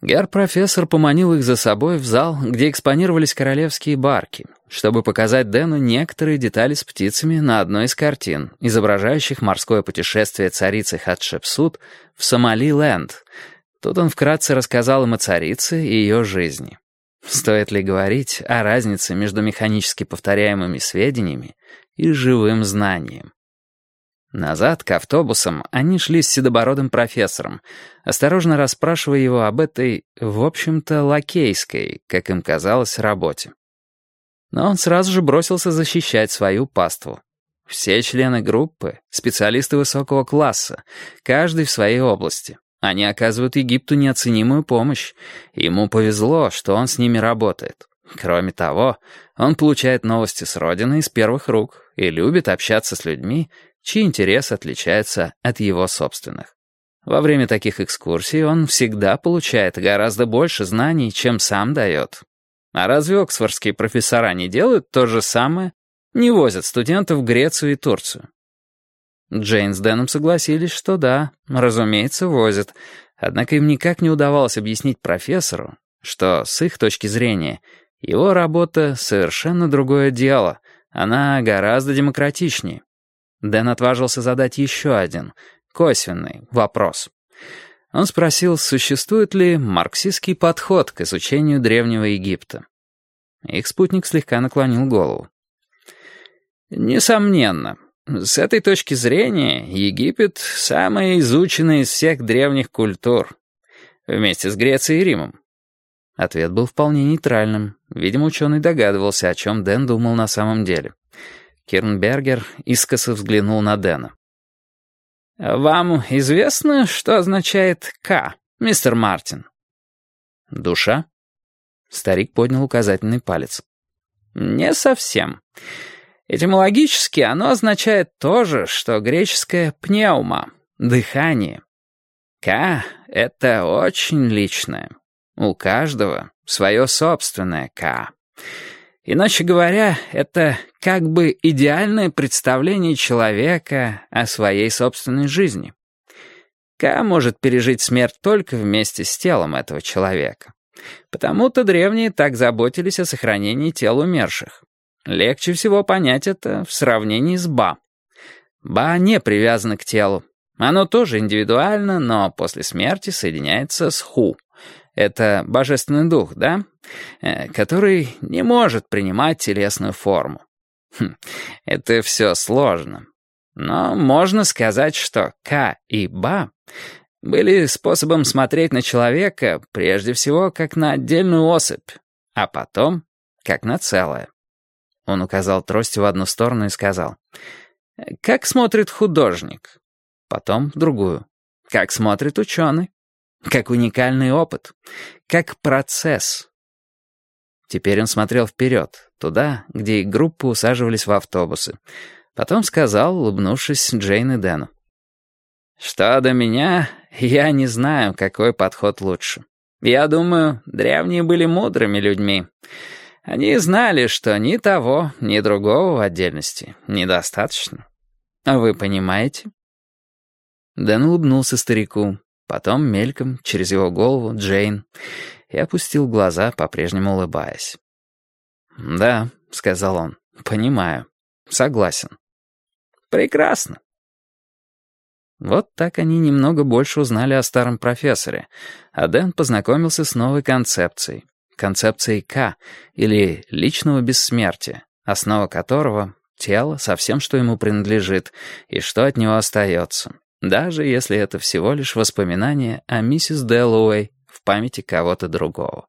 Гер-профессор поманил их за собой в зал, где экспонировались королевские барки, чтобы показать Дэну некоторые детали с птицами на одной из картин, изображающих морское путешествие царицы Хатшепсут в Сомали-ленд. Тут он вкратце рассказал им о царице и ее жизни. Стоит ли говорить о разнице между механически повторяемыми сведениями и живым знанием? Назад к автобусам они шли с седобородым профессором, осторожно расспрашивая его об этой, в общем-то, лакейской, как им казалось, работе. Но он сразу же бросился защищать свою паству. Все члены группы — специалисты высокого класса, каждый в своей области. Они оказывают Египту неоценимую помощь. Ему повезло, что он с ними работает. Кроме того, он получает новости с родины из первых рук и любит общаться с людьми, чьи интересы отличаются от его собственных. Во время таких экскурсий он всегда получает гораздо больше знаний, чем сам дает. А разве оксфордские профессора не делают то же самое? Не возят студентов в Грецию и Турцию? Джейн с Дэном согласились, что да, разумеется, возят. Однако им никак не удавалось объяснить профессору, что, с их точки зрения, его работа — совершенно другое дело, она гораздо демократичнее. Дэн отважился задать еще один, косвенный, вопрос. Он спросил, существует ли марксистский подход к изучению Древнего Египта. Их спутник слегка наклонил голову. Несомненно. С этой точки зрения Египет — самая изученная из всех древних культур. Вместе с Грецией и Римом. Ответ был вполне нейтральным. Видимо, ученый догадывался, о чем Дэн думал на самом деле. Кирнбергер искоса взглянул на Дэна. «Вам известно, что означает «К», мистер Мартин?» «Душа?» Старик поднял указательный палец. «Не совсем. Этимологически оно означает то же, что греческое «пневма» — «дыхание». «К» — это очень личное. У каждого свое собственное «К». Иначе говоря, это как бы идеальное представление человека о своей собственной жизни. К может пережить смерть только вместе с телом этого человека. Потому-то древние так заботились о сохранении тел умерших. Легче всего понять это в сравнении с Ба. Ба не привязано к телу. Оно тоже индивидуально, но после смерти соединяется с Ху. Это божественный дух, да? Который не может принимать телесную форму. Это все сложно. Но можно сказать, что Ка и Ба были способом смотреть на человека прежде всего как на отдельную особь, а потом как на целое. Он указал тростью в одну сторону и сказал: «Как смотрит художник?» Потом в другую. «Как смотрит ученый?» Как уникальный опыт, как процесс. Теперь он смотрел вперед, туда, где их группы усаживались в автобусы. Потом сказал, улыбнувшись Джейн и Дэну: «Что до меня, я не знаю, какой подход лучше. Я думаю, древние были мудрыми людьми. Они знали, что ни того, ни другого в отдельности недостаточно. А вы понимаете?» Дэн улыбнулся старику. Потом мельком, через его голову, Джейн, и опустил глаза, по-прежнему улыбаясь. «Да», — сказал он, — «понимаю, согласен». «Прекрасно». Вот так они немного больше узнали о старом профессоре, а Дэн познакомился с новой концепцией. Концепцией К, или личного бессмертия, основа которого — тело со всем, что ему принадлежит, и что от него остается. Даже если это всего лишь воспоминание о миссис Дэллоуэй в памяти кого-то другого.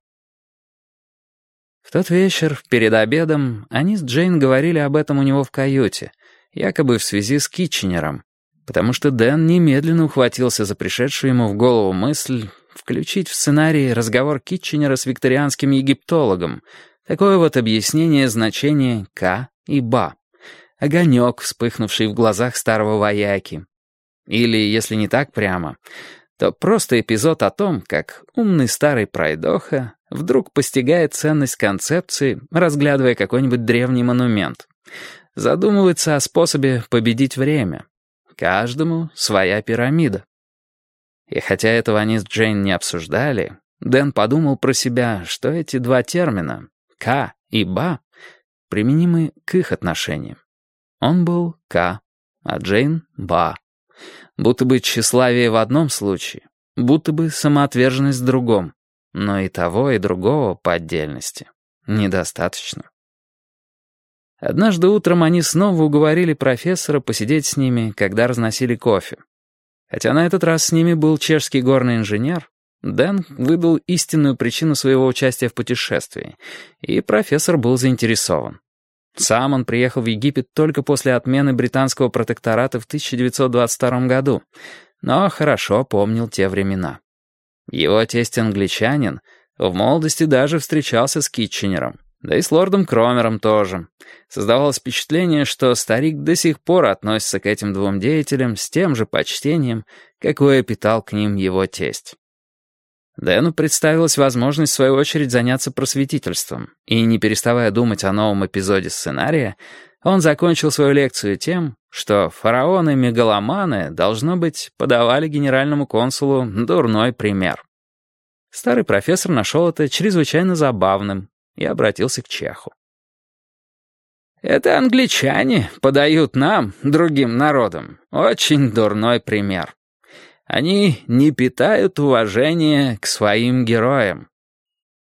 В тот вечер, перед обедом, они с Джейн говорили об этом у него в каюте, якобы в связи с Китченером, потому что Дэн немедленно ухватился за пришедшую ему в голову мысль включить в сценарий разговор Китченера с викторианским египтологом, такое вот объяснение значения «К» и «Ба», огонек, вспыхнувший в глазах старого вояки. Или, если не так прямо, то просто эпизод о том, как умный старый пройдоха вдруг постигает ценность концепции, разглядывая какой-нибудь древний монумент. Задумывается о способе победить время. Каждому своя пирамида. И хотя этого они с Джейн не обсуждали, Дэн подумал про себя, что эти два термина «К» и «Ба» применимы к их отношениям. Он был «К», а Джейн — «Ба». Будто бы тщеславие в одном случае, будто бы самоотверженность в другом, но и того, и другого по отдельности недостаточно. Однажды утром они снова уговорили профессора посидеть с ними, когда разносили кофе. Хотя на этот раз с ними был чешский горный инженер, Дэн выдал истинную причину своего участия в путешествии, и профессор был заинтересован. Сам он приехал в Египет только после отмены британского протектората в 1922 году, но хорошо помнил те времена. Его тесть-англичанин в молодости даже встречался с Китченером, да и с лордом Кромером тоже. Создавалось впечатление, что старик до сих пор относится к этим двум деятелям с тем же почтением, какое питал к ним его тесть. Дэну представилась возможность в свою очередь заняться просветительством, и, не переставая думать о новом эпизоде сценария, он закончил свою лекцию тем, что фараоны-мегаломаны, должно быть, подавали генеральному консулу дурной пример. Старый профессор нашел это чрезвычайно забавным и обратился к чеху. «Это англичане подают нам, другим народам, очень дурной пример. Они не питают уважения к своим героям.